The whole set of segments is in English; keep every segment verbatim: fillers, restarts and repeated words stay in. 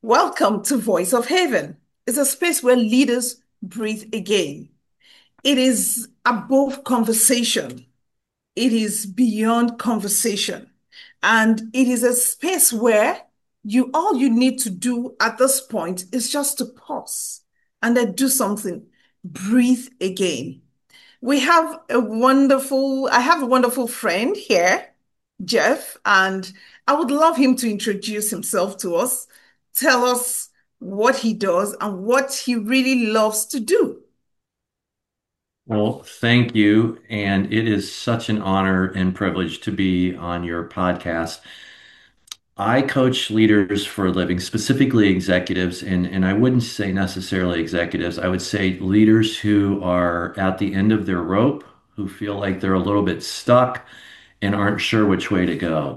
Welcome to Voice of Haven. It's a space where leaders breathe again. It is above conversation. It is beyond conversation. And it is a space where you all you need to do at this point is just to pause and then do something. Breathe again. We have a wonderful, I have a wonderful friend here, Jeff, and I would love him to introduce himself to us, tell us what he does and what he really loves to do. Well, thank you. And it is such an honor and privilege to be on your podcast. I coach leaders for a living, specifically executives, and, and I wouldn't say necessarily executives. I would say leaders who are at the end of their rope, who feel like they're a little bit stuck and aren't sure which way to go.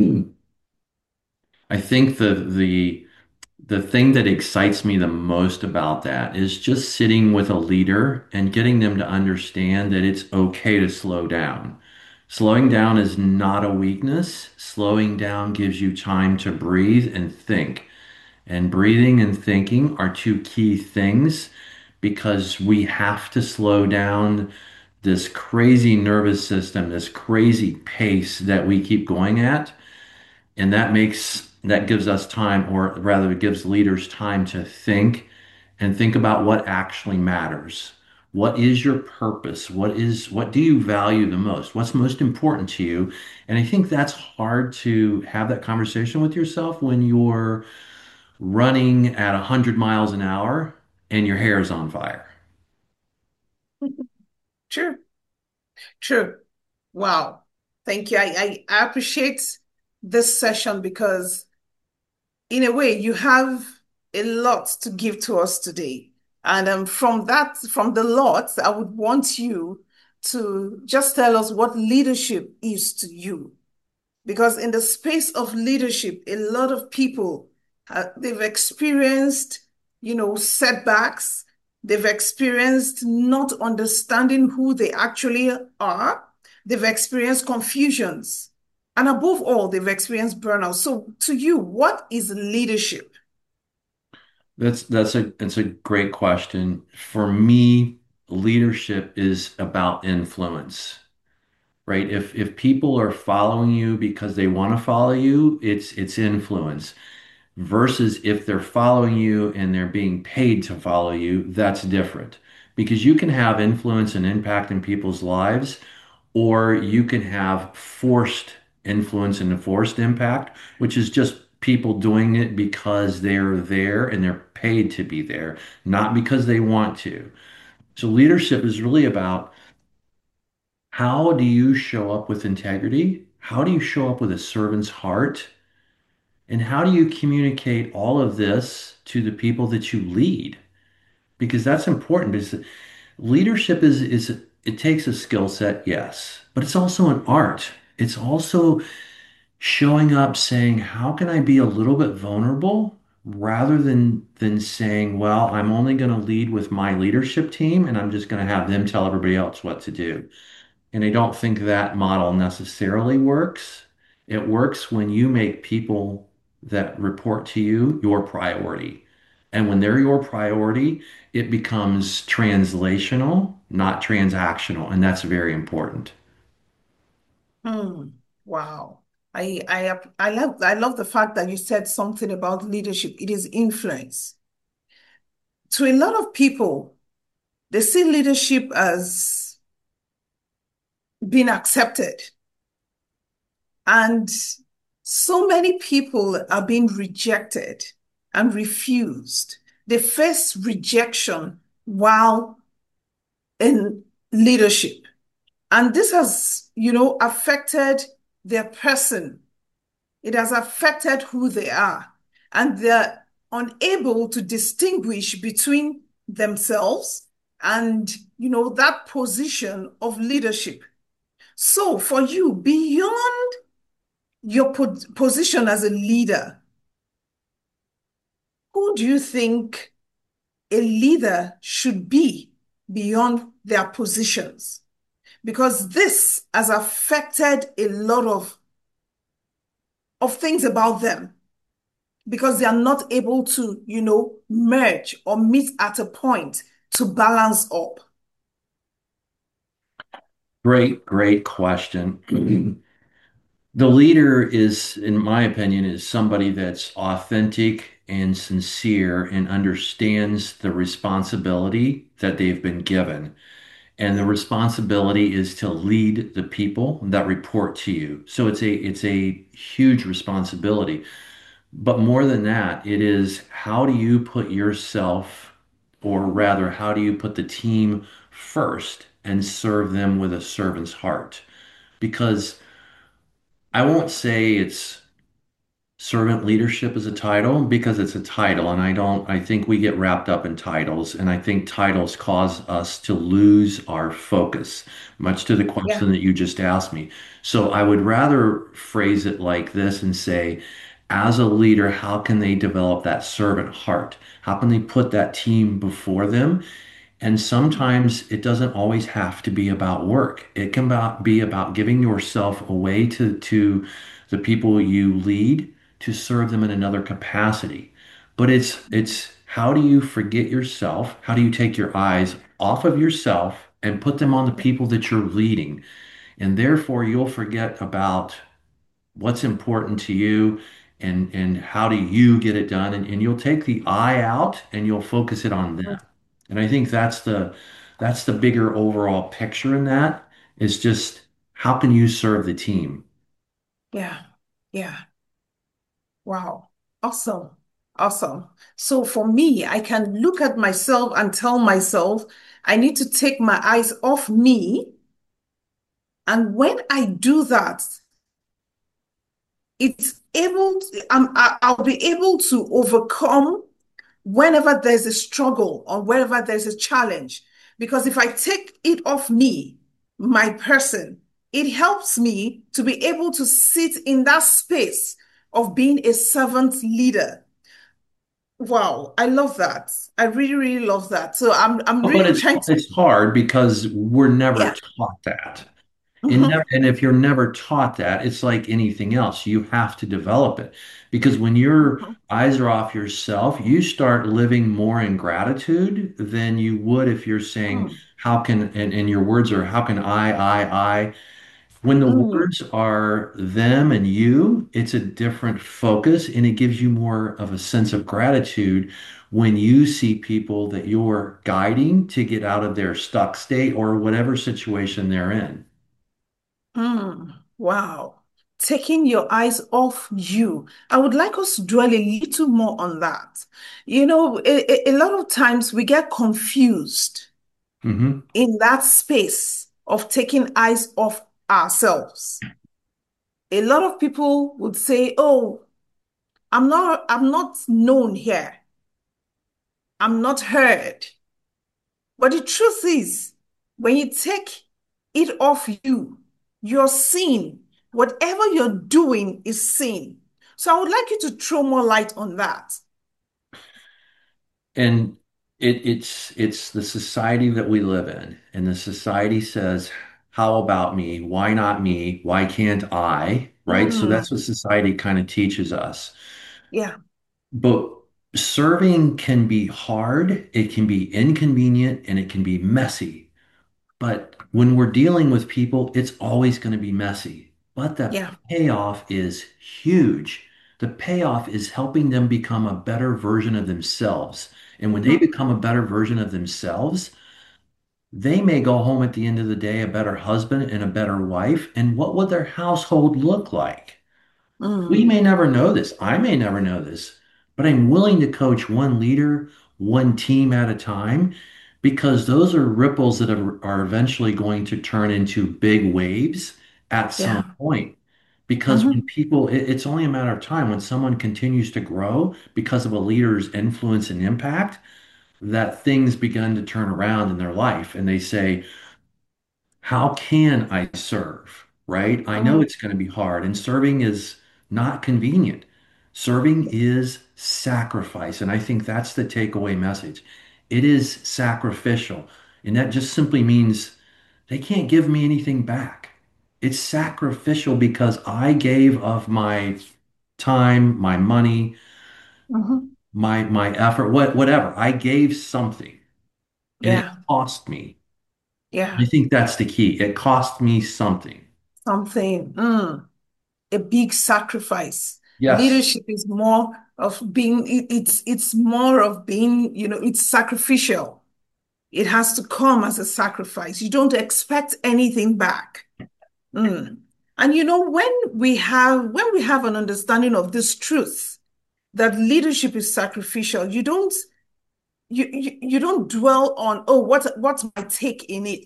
I think the the the thing that excites me the most about that is just sitting with a leader and getting them to understand that it's okay to slow down. Slowing down is not a weakness. Slowing down gives you time to breathe and think. And breathing and thinking are two key things because we have to slow down this crazy nervous system, this crazy pace that we keep going at. And that makes that gives us time, or rather, it gives leaders time to think and think about what actually matters. What is your purpose? What is what do you value the most? What's most important to you? And I think that's hard to have that conversation with yourself when you're running at one hundred miles an hour and your hair is on fire. True, true. Wow. Thank you. I, I, I appreciate this session because in a way, you have a lot to give to us today. And um, from that, from the lot, I would want you to just tell us what leadership is to you. Because in the space of leadership, a lot of people, uh, they've experienced, you know, setbacks. They've experienced not understanding who they actually are. They've experienced confusions. And above all, they've experienced burnout. So to you, what is leadership? That's that's a that's a great question. For me, leadership is about influence. Right? If if people are following you because they want to follow you, it's it's influence. Versus if they're following you and they're being paid to follow you, that's different. Because you can have influence and impact in people's lives, or you can have forced influence and forced impact, which is just people doing it because they're there and they're paid to be there, not because they want to. So leadership is really about how do you show up with integrity? How do you show up with a servant's heart? And how do you communicate all of this to the people that you lead? Because that's important because leadership is is it takes a skill set, yes, but it's also an art. It's also showing up saying, how can I be a little bit vulnerable rather than than saying, well, I'm only going to lead with my leadership team and I'm just going to have them tell everybody else what to do. And I don't think that model necessarily works. It works when you make people that report to you your priority. And when they're your priority, it becomes translational, not transactional. And that's very important. Hmm. Wow. I, I, I love, I love the fact that you said something about leadership. It is influence. To a lot of people, they see leadership as being accepted. And so many people are being rejected and refused. They face rejection while in leadership. And this has, you know, affected their person. It has affected who they are. And they're unable to distinguish between themselves and, you know, that position of leadership. So for you, beyond your po position as a leader, who do you think a leader should be beyond their positions? Because this has affected a lot of, of things about them. because they are not able to, you know, merge or meet at a point to balance up? Great, great question. The leader is, in my opinion, is somebody that's authentic and sincere and understands the responsibility that they've been given. And the Yeah. responsibility is to lead the people that report to you. So it's a it's a huge responsibility. But more than that, it is how do you put yourself, or rather, how do you put the team first and serve them with a servant's heart? Because I won't say it's servant leadership is a title because it's a title, and I don't, I think we get wrapped up in titles, and I think titles cause us to lose our focus, much to the Yeah. question that you just asked me. So I would rather phrase it like this and say, as a leader, how can they develop that servant heart? How can they put that team before them? And sometimes it doesn't always have to be about work. It can about, be about giving yourself away to, to the people you lead to serve them in another capacity. But it's it's how do you forget yourself? How do you take your eyes off of yourself and put them on the people that you're leading? And therefore you'll forget about what's important to you and and how do you get it done, and, and you'll take the eye out and you'll focus it on them. And I think that's the that's the bigger overall picture in that is just how can you serve the team. Yeah. Yeah. Wow. Awesome. Awesome. So for me, I can look at myself and tell myself I need to take my eyes off me. And when I do that, it's able to, um, I, I'll be able to overcome whenever there's a struggle or wherever there's a challenge. Because if I take it off me, my person, it helps me to be able to sit in that space of being a servant leader. Wow, I love that. I really, really love that. So I'm I'm But really it's trying to, it's hard because we're never yeah. taught that. And, Mhm. never, and if you're never taught that, it's like anything else. You have to develop it because when your Mhm. eyes are off yourself, you start living more in gratitude than you would if you're saying, Mm. how can, and, and your words are, how can I, I, I. When the Mm. words are them and you, it's a different focus and it gives you more of a sense of gratitude when you see people that you're guiding to get out of their stuck state or whatever situation they're in. Mm. Wow. Taking your eyes off you. I would like us to dwell a little more on that. You know, a, a a lot of times we get confused hmm in that space of taking eyes off ourselves. A lot of people would say, "Oh, I'm not I'm not known here. I'm not heard." But the truth is, when you take it off you, you're seen. Whatever you're doing is seen. So I would like you to throw more light on that. And it, it's it's the society that we live in, and the society says, "How about me? Why not me? Why can't I?" Right? So that's Mm, what society kind of teaches us. yeah, But serving can be hard, it can be inconvenient, and it can be messy. But when we're dealing with people, it's always going to be messy. But the yeah. payoff is huge. The payoff is helping them become a better version of themselves. And when they Mhm. become a better version of themselves, they may go home at the end of the day a better husband and a better wife. And what would their household look like? We Mm, may never know this. I may never know this, but I'm willing to coach one leader, one team at a time, because those are ripples that are, are eventually going to turn into big waves at some yeah. point. Because when Mhm. people, it- it's only a matter of time when someone continues to grow because of a leader's influence and impact, that things begin to turn around in their life and they say, how can I serve? Right? I know Mm, it's going to be hard, and serving is not convenient. Serving is sacrifice. And I think that's the takeaway message. It is sacrificial. And that just simply means they can't give me anything back. It's sacrificial because I gave of my time, my money, Mhm. my my effort, what whatever. I gave something and it Yeah. cost me. I Yeah. think that's the key. It cost me something. Something. Mm. A big sacrifice. Yes. Leadership is more of being, it- it's it's more of being, you know, it's sacrificial. It has to come as a sacrifice. You don't expect anything back. Mm. And you know, when we have when we have an understanding of this truth that leadership is sacrificial, you don't you you, you don't dwell on, oh, what what's my take in it?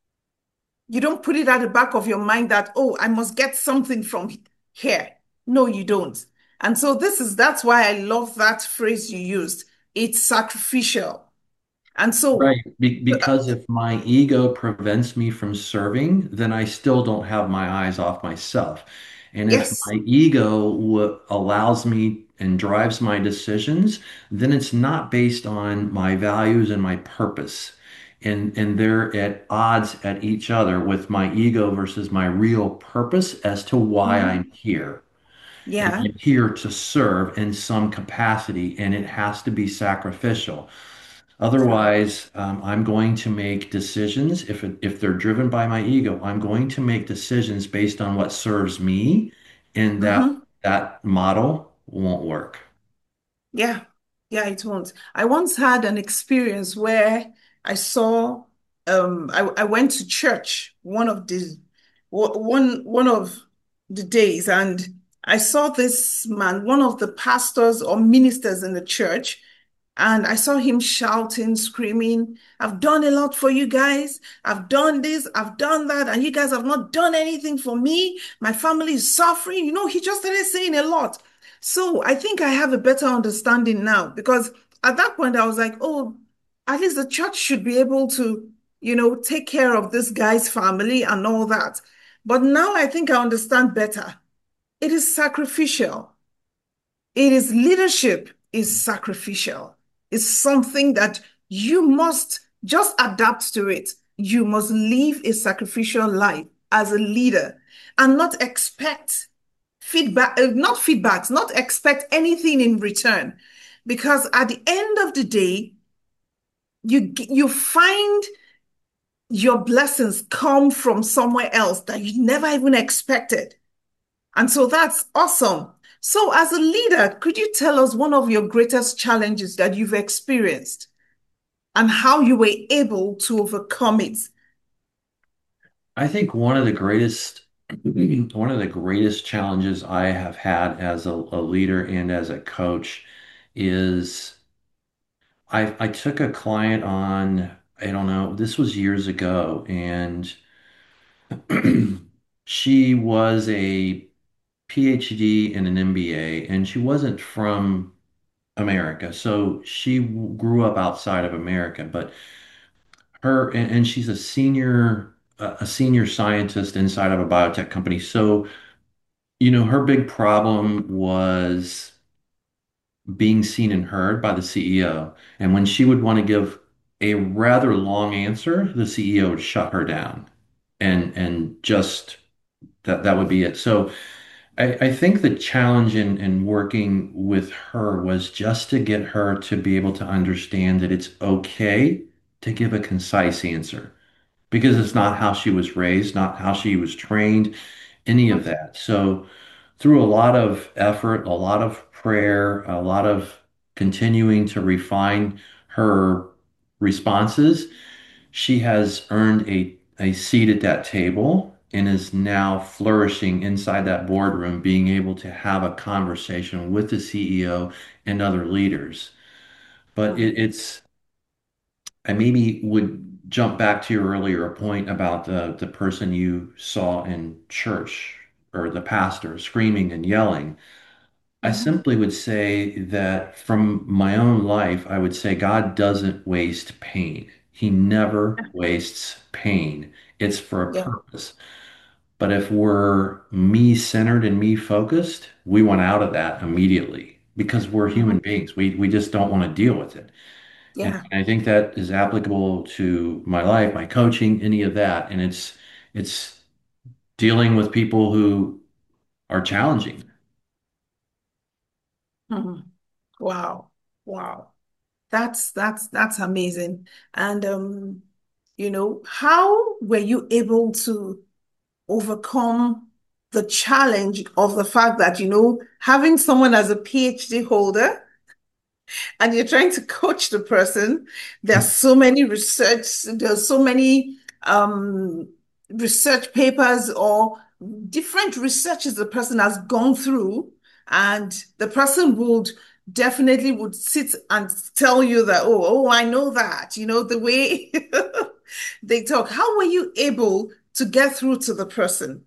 You don't put it at the back of your mind that, oh, I must get something from here. No, you don't. And so this is that's why I love that phrase you used. It's sacrificial. And so, Right. Be uh, because if my ego prevents me from serving, then I still don't have my eyes off myself. And if yes, my ego w allows me and drives my decisions, then it's not based on my values and my purpose. And, and they're at odds at each other with my ego versus my real purpose as to why I'm mhm, here. And yeah, I'm here to serve in some capacity, and it has to be sacrificial. yeah, Otherwise, um, I'm going to make decisions. If it, if they're driven by my ego, I'm going to make decisions based on what serves me, and that mhm. that model won't work. Yeah, yeah, it won't. I once had an experience where I saw um I, I went to church one of the one one of the days, and I saw this man, one of the pastors or ministers in the church, and I saw him shouting, screaming, I've done a lot for you guys. I've done this, I've done that, and you guys have not done anything for me. My family is suffering. You know, he just started saying a lot. So I think I have a better understanding now because at that point I was like, oh, at least the church should be able to, you know, take care of this guy's family and all that. But now I think I understand better. It is sacrificial. It is leadership is sacrificial. It's something that you must just adapt to it. You must live a sacrificial life as a leader and not expect feedback, uh, not feedbacks, not expect anything in return. Because at the end of the day, you you find your blessings come from somewhere else that you never even expected. And so that's awesome. So, as a leader, could you tell us one of your greatest challenges that you've experienced and how you were able to overcome it? I think one of the greatest one of the greatest challenges I have had as a, a leader and as a coach is I I took a client on, I don't know, this was years ago, and she was a PhD and an M B A, and she wasn't from America. So she w- grew up outside of America, but her and, and she's a senior a a senior scientist inside of a biotech company. So, you know, her big problem was being seen and heard by the C E O. And when she would want to give a rather long answer, the C E O would shut her down and and just that that would be it. So I, I think the challenge in, in working with her was just to get her to be able to understand that it's okay to give a concise answer because it's not how she was raised, not how she was trained, any of that. So through a lot of effort, a lot of prayer, a lot of continuing to refine her responses, she has earned a, a seat at that table and is now flourishing inside that boardroom, being able to have a conversation with the C E O and other leaders. But it, it's, I maybe would jump back to your earlier point about the, the person you saw in church or the pastor screaming and yelling. I Mhm. simply would say that from my own life, I would say God doesn't waste pain. He never wastes pain. It's for a Yeah. purpose. But if we're me centered and me focused, we want out of that immediately because we're human Mhm. beings. We we just don't want to deal with it. And Yeah. I think that is applicable to my life, my coaching, any of that. And it's it's dealing with people who are challenging. Mhm. Wow. Wow. That's that's that's amazing. And um, you know, how were you able to overcome the challenge of the fact that, you know, having someone as a PhD holder and you're trying to coach the person. There are so many research, there's so many um, research papers or different researches the person has gone through, and the person would definitely would sit and tell you that, oh, oh, I know that, you know, the way they talk. How were you able to get through to the person?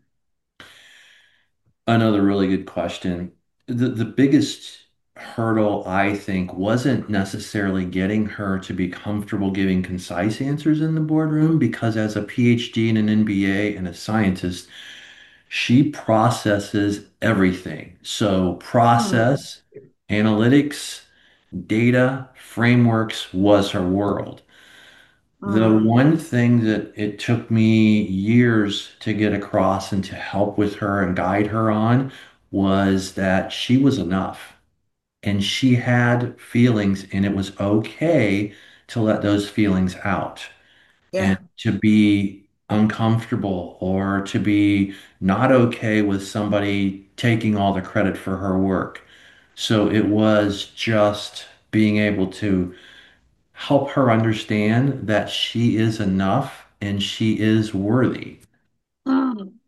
Another really good question. The the biggest hurdle, I think, wasn't necessarily getting her to be comfortable giving concise answers in the boardroom because as a PhD and an M B A and a scientist, she processes everything. So Mm, process, analytics, data, frameworks was her world. The mm, one thing that it took me years to get across and to help with her and guide her on was that she was enough and she had feelings and it was okay to let those feelings out and yeah. to be uncomfortable or to be not okay with somebody taking all the credit for her work. So it was just being able to help her understand that she is enough and she is worthy. Mm.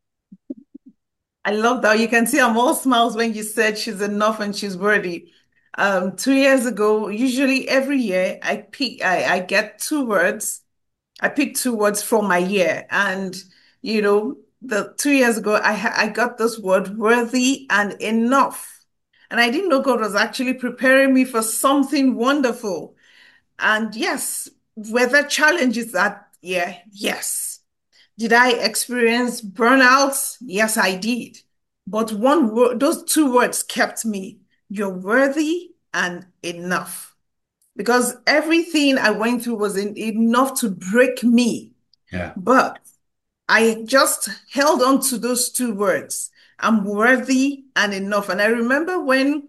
I love that. You can see I'm all smiles when you said she's enough and she's worthy. Um, two years ago, usually every year I pick I, I get two words. I pick two words from my year. And you know, the two years ago I ha I got this word worthy and enough. And I didn't know God was actually preparing me for something wonderful. And yes, were there challenges that year? Yes. Did I experience burnout? Yes, I did. But one word, those two words kept me. You're worthy and enough. Because everything I went through was in, enough to break me. Yeah. But I just held on to those two words. I'm worthy and enough. And I remember when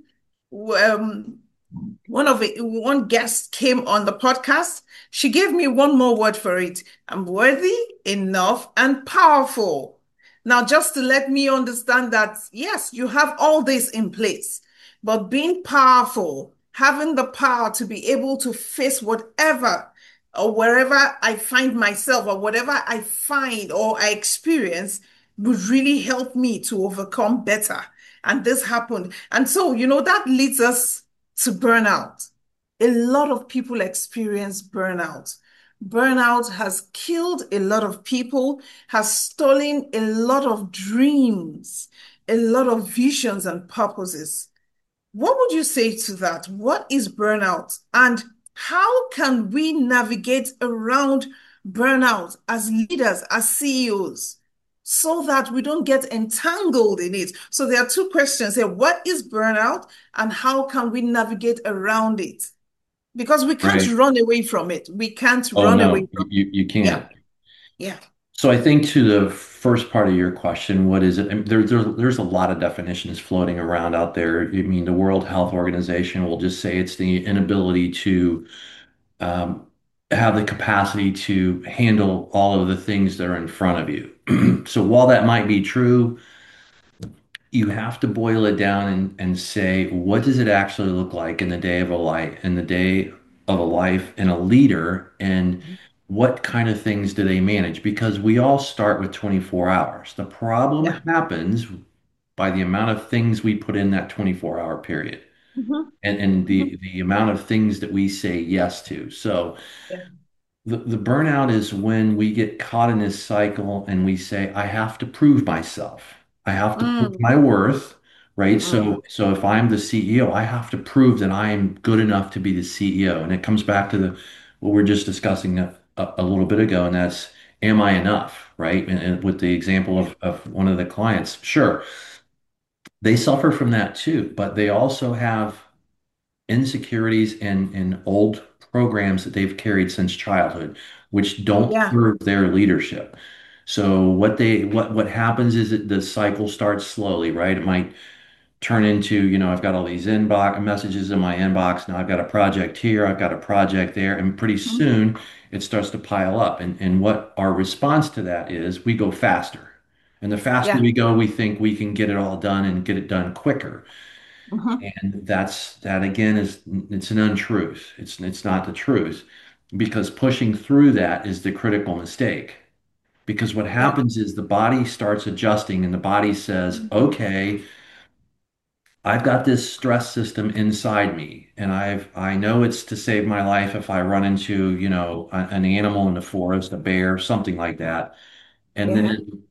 um, one of it, one guest came on the podcast. She gave me one more word for it. I'm worthy, enough, and powerful. Now, just to let me understand that, yes, you have all this in place, but being powerful, having the power to be able to face whatever or wherever I find myself or whatever I find or I experience would really help me to overcome better. And this happened. And so, you know, that leads us to burnout. A lot of people experience burnout. Burnout has killed a lot of people, has stolen a lot of dreams, a lot of visions and purposes. What would you say to that? What is burnout? And how can we navigate around burnout as leaders, as C E Os, so that we don't get entangled in it? So there are two questions here. What is burnout and how can we navigate around it? Because we can't Right. run away from it. We can't Oh, run away no, from you, you it. Yeah, can't. yeah, So I think to the first part of your question, what is it? I mean, there, there, there's a lot of definitions floating around out there. I mean, the World Health Organization will just say it's the inability to um, have the capacity to handle all of the things that are in front of you. So while that might be true, you have to boil it down and, and say, what does it actually look like in the day of a life, in the day of a life and a leader, and what kind of things do they manage? Because we all start with twenty-four hours. The problem yeah. happens by the amount of things we put in that twenty-four hour period Mhm, and, and mhm. the, the amount of things that we say yes to. So Yeah. the, the burnout is when we get caught in this cycle and we say, I have to prove myself. I have to prove Mm, my worth, right? mm, So, so if I'm the C E O, I have to prove that I'm good enough to be the C E O. And it comes back to the what we are just discussing a, a, a little bit ago, and that's, am I enough, right? And, and with the example yeah. of, of one of the clients, sure, they suffer from that too, but they also have insecurities and, and old programs that they've carried since childhood, which don't Yeah. serve their leadership. So what they what what happens is that the cycle starts slowly, right? It might turn into, you know, I've got all these inbox messages in my inbox. Now I've got a project here, I've got a project there, and pretty Mhm. soon it starts to pile up. And, and what our response to that is we go faster. And the faster Yeah. we go, we think we can get it all done and get it done quicker. Mhm. And that's that again is it's an untruth. It's it's not the truth because pushing through that is the critical mistake. Because what Yeah. happens is the body starts adjusting and the body says, Mhm. okay, I've got this stress system inside me, and I've I know it's to save my life if I run into, you know, a- an animal in the forest, a bear, something like that. And Yeah. then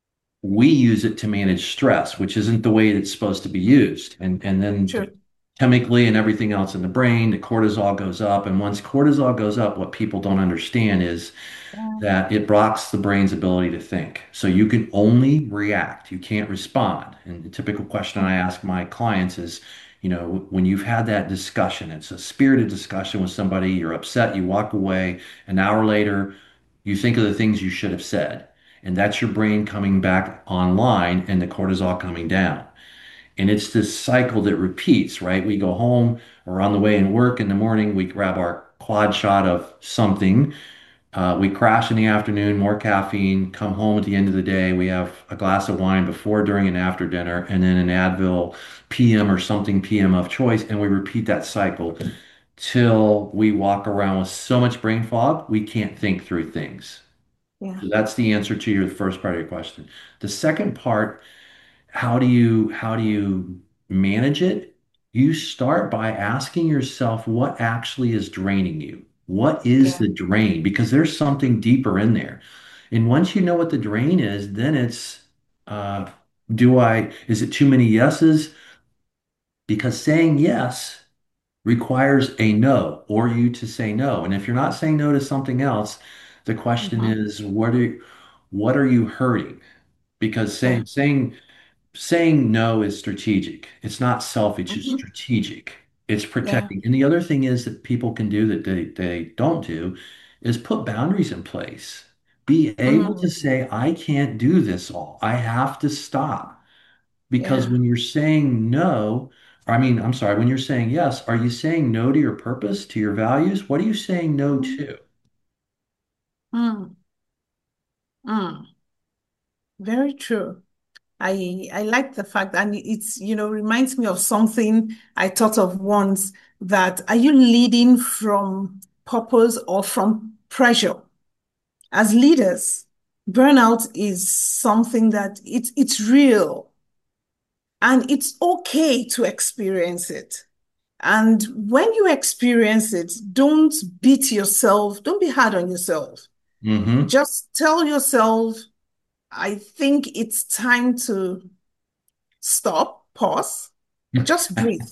we use it to manage stress, which isn't the way it's supposed to be used. And and then the, True. chemically and everything else in the brain, the cortisol goes up. And once cortisol goes up, what people don't understand is Yeah. that it blocks the brain's ability to think. So you can only react, you can't respond. And the typical question I ask my clients is, you know, when you've had that discussion, it's a spirited discussion with somebody, you're upset, you walk away, an hour later, you think of the things you should have said. And that's your brain coming back online and the cortisol coming down. And it's this cycle that repeats, right? We go home or on the way in work in the morning, we grab our quad shot of something, uh, we crash in the afternoon, more caffeine, come home at the end of the day. We have a glass of wine before, during, and after dinner, and then an Advil P M or something P M of choice. And we repeat that cycle till we walk around with so much brain fog, we can't think through things. Yeah. So that's the answer to your first part of your question. The second part, how do you how do you manage it? You start by asking yourself what actually is draining you. What is Yeah. the drain? Because there's something deeper in there. And once you know what the drain is, then it's uh, do I, is it too many yeses? Because saying yes requires a no or you to say no. And if you're not saying no to something else, the question Mhm. is, what are what are you hurting? Because Yeah. saying saying saying no is strategic. It's not selfish, it's Mhm. strategic. It's Yeah. protecting. And the other thing is that people can do that they, they don't do is put boundaries in place. Be able to Mm. say, I can't do this all. I have to stop. Because Yeah. when you're saying no, I mean, I'm sorry, when you're saying yes, are you saying no to your purpose, to your values? What are you saying no Mm. to? Mm. Mm. Very true. I I like the fact, and it's, you know, reminds me of something I thought of once, that are you leading from purpose or from pressure? As leaders, burnout is something that it's it's real, and it's okay to experience it. And when you experience it, don't beat yourself, don't be hard on yourself. Mm-hmm. Just tell yourself, I think it's time to stop, pause, just breathe.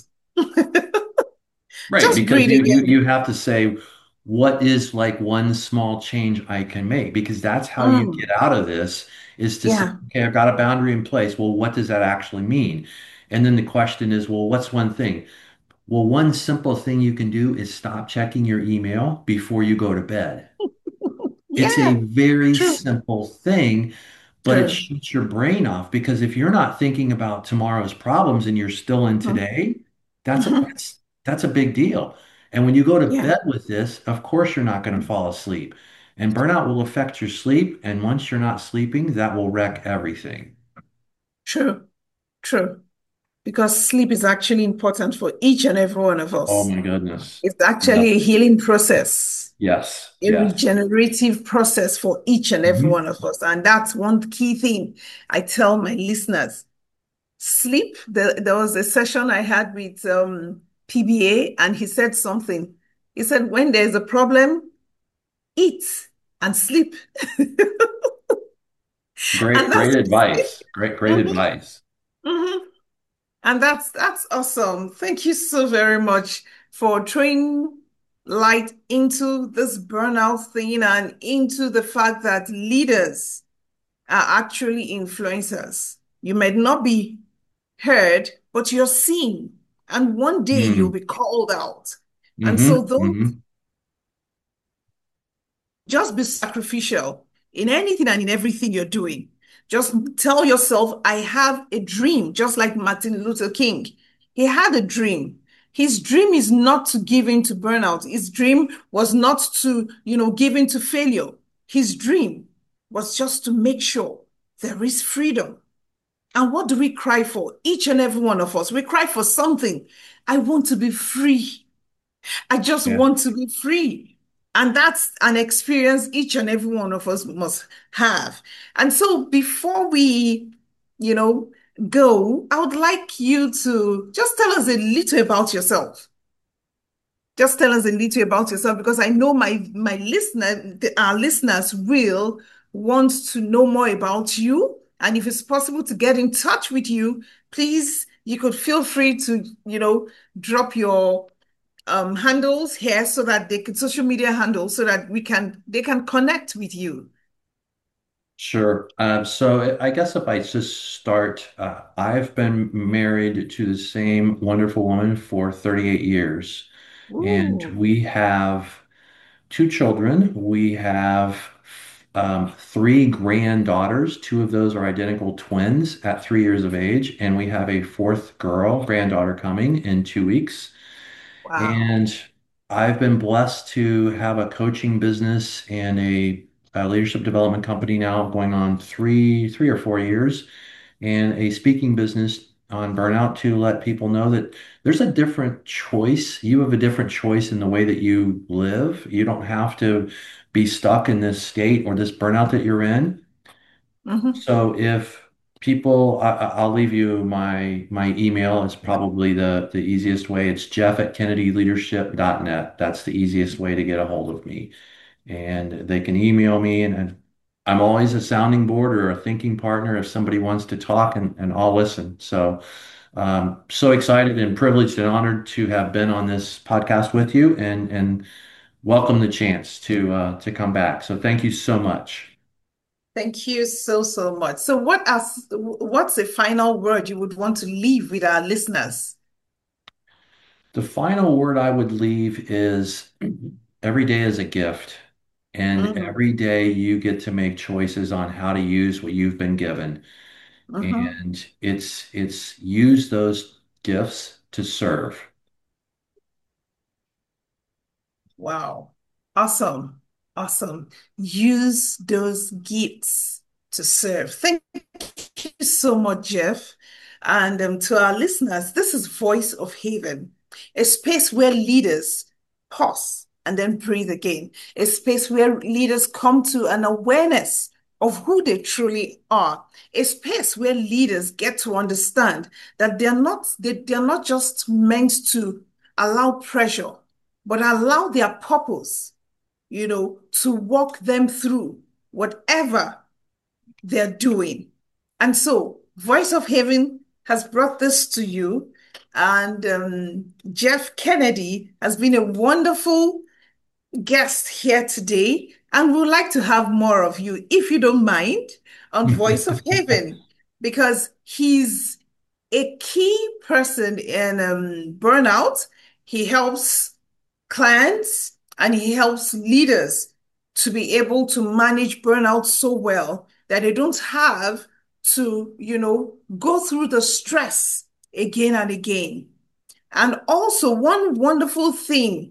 Right, Just because breathe you you again. you have to say what is like one small change I can make because that's how you Mm, get out of this is to say, yeah. okay, I've got a boundary in place. Well, what does that actually mean? And then the question is, well, what's one thing? Well, one simple thing you can do is stop checking your email before you go to bed. It's a Yeah. very True. simple thing, but it True. shoots your brain off because if you're not thinking about tomorrow's problems and you're still in Mhm. today, that's a Mhm. that's that's a big deal. And when you go to Yeah. bed with this, of course you're not going to fall asleep. And burnout will affect your sleep, and once you're not sleeping, that will wreck everything. True. True. Because sleep is actually important for each and every one of Oh us. my goodness. It's Yeah. actually a healing process, Yes. a Yes. regenerative process for each and every Mhm. one of us. And that's one key thing I tell my listeners. Sleep. There, there was a session I had with um, P B A, and he said something. He said, when there's a problem, eat and sleep. Great, And great that's advice. Great, great Mhm, advice. mhm. And that's that's awesome. Thank you so very much for throwing light into this burnout thing and into the fact that leaders are actually influencers. You might not be heard, but you're seen. And one day you'll Mm. be called out. And so Hmm. don't Hmm. just be sacrificial in anything and in everything you're doing. Just tell yourself, I have a dream, just like Martin Luther King. He had a dream. His dream is not to give in to burnout. His dream was not to, you know, give in to failure. His dream was just to make sure there is freedom. And what do we cry for? Each and every one of us, we cry for something. I want to be free. I just Yeah. want to be free. And that's an experience each and every one of us must have. And so before we, you know, go, I would like you to just tell us a little about yourself. Just tell us a little about yourself because I know my my listener, the, our listeners will want to know more about you. And if it's possible to get in touch with you, please, you could feel free to, you know, drop your um, handles here so that they can social media handles so that we can they can connect with you. Sure. Um, so I guess if I just start, uh, I've been married to the same wonderful woman for thirty-eight years, and Ooh, we have two children. We have um, three granddaughters. Two of those are identical twins at three years of age, and we have a fourth girl granddaughter coming in two weeks. wow. And I've been blessed to have a coaching business and a, a leadership development company now going on three, three or four years, and a speaking business on burnout to let people know that there's a different choice. You have a different choice in the way that you live. You don't have to be stuck in this state or this burnout that you're in. Mhm. So if people, I, I- I'll leave you my my email. It's probably the the easiest way. It's Jeff at kennedy leadership dot net. That's the easiest way to get a hold of me. And they can email me, and, and I'm always a sounding board or a thinking partner if somebody wants to talk, and, and I'll listen. So um, so excited and privileged and honored to have been on this podcast with you, and and welcome the chance to uh, to come back. So thank you so much. Thank you so, so much. So what else, what's a final word you would want to leave with our listeners? The final word I would leave is every day is a gift. And Mhm, every day you get to make choices on how to use what you've been given. mhm. And it's it's use those gifts to serve. Wow. Awesome. Awesome. Use those gifts to serve. Thank you so much, Jeff. And um, to our listeners, this is Voice of Haven, a space where leaders pause and then breathe again, a space where leaders come to an awareness of who they truly are, a space where leaders get to understand that they're not they, they're not just meant to allow pressure, but allow their purpose, you know, to walk them through whatever they're doing. And so, Voice of Heaven has brought this to you. And um, Jeff Kennedy has been a wonderful guest here today. And we'd like to have more of you, if you don't mind, on Voice of Heaven, because he's a key person in um, burnout. He helps clients and he helps leaders to be able to manage burnout so well that they don't have to, you know, go through the stress again and again. And also, one wonderful thing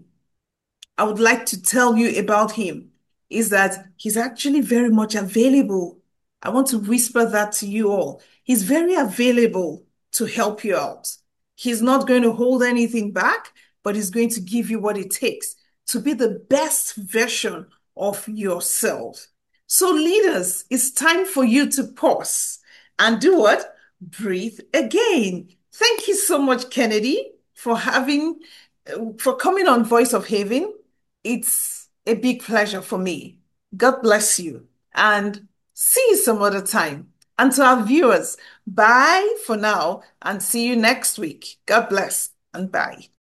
I would like to tell you about him is that he's actually very much available. I want to whisper that to you all. He's very available to help you out. He's not going to hold anything back, but he's going to give you what it takes to be the best version of yourself. So, leaders, it's time for you to pause and do what? Breathe again. Thank you so much, Kennedy, for having, for coming on Voice of Haven. It's a big pleasure for me. God bless you and see you some other time. And to our viewers, bye for now and see you next week. God bless and bye.